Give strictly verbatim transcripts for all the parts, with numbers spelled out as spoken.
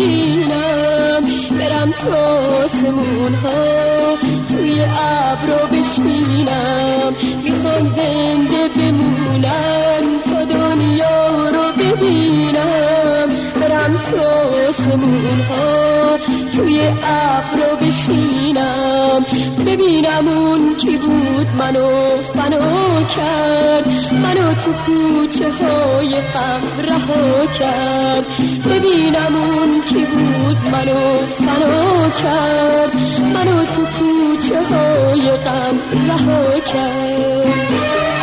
ببینم، برم تو آسمون ها توی ابرو بشینم. میخوام زنده بمونم تا دنیا رو ببینم، برم تو آسمون ها توی ابرو بشینم. ببینم اون کی بود منو فنا کرد، منو تو کوچه های غم رها کرد. ببینم اون کی بود منو فنا کرد، منو تو کوچه های غم رها کرد.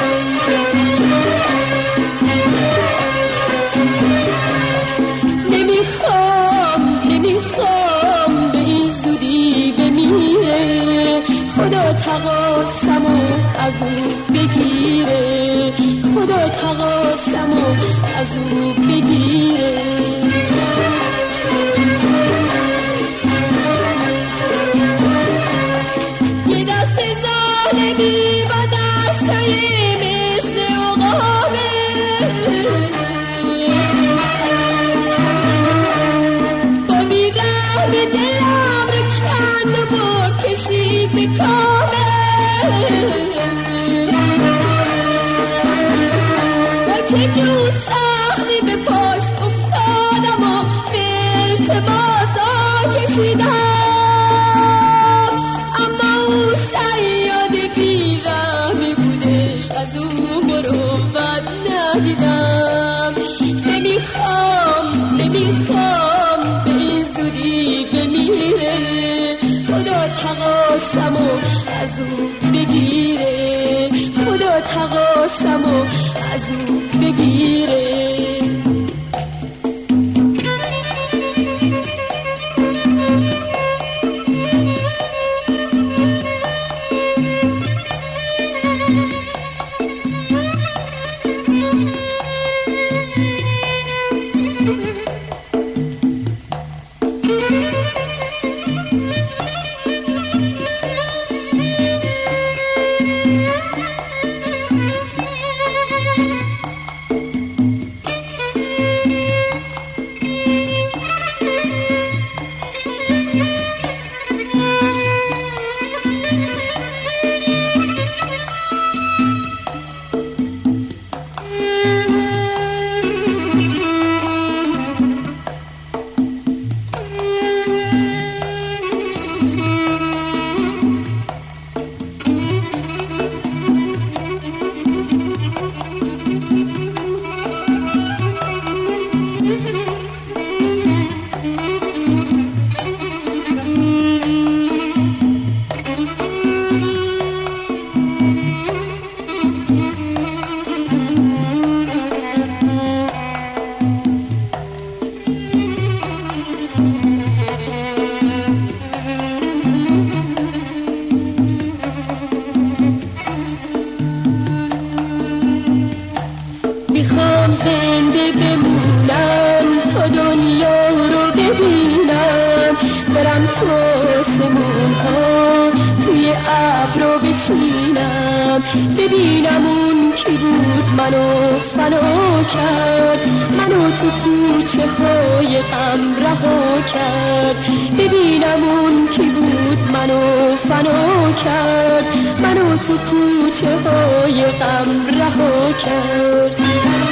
نمیخوام نمیخوام به این زودی بمیره، خدا تقاسمو از او بگیره، خدا تقاسمو از او بگیره. یه دست ظالمی با دستای مثل عقابه، با بیرحم دلم رو کند و بر کشید به کامه. با چه جو سختی به پاش افتادم و به التماسا کشیدم، اما او صیاد بی‌رحمی بودش، از او مروت ندیدم. نمیخوام نمیخوام به این زودی بمیره، خدا تقاسمو از او بگیره، خدا تقاسمو از او بگیره. میخوام زنده بمونم تا دنیا رو ببینم، برم تو آسمون ها توی ابرو بشینم. ببینم اون کی بود منو فنا کرد، منو تو کوچه های غم رها کرد. ببینم اون کی بود منو فنا کرد، منو تو کوچه های غم رها کرد.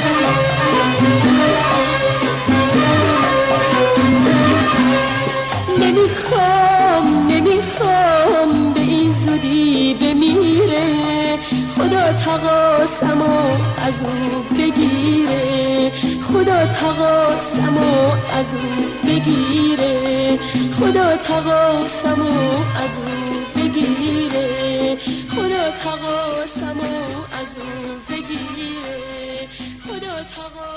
نمیخوام نمیخوام به این زودی بمیره، خدا تقاسمو از او بگیره، خدا تقاسمو از او بگیره، خدا تقاسمو از او بگیره، خدا تقاسمو از او بگیره، خدا تقاسمو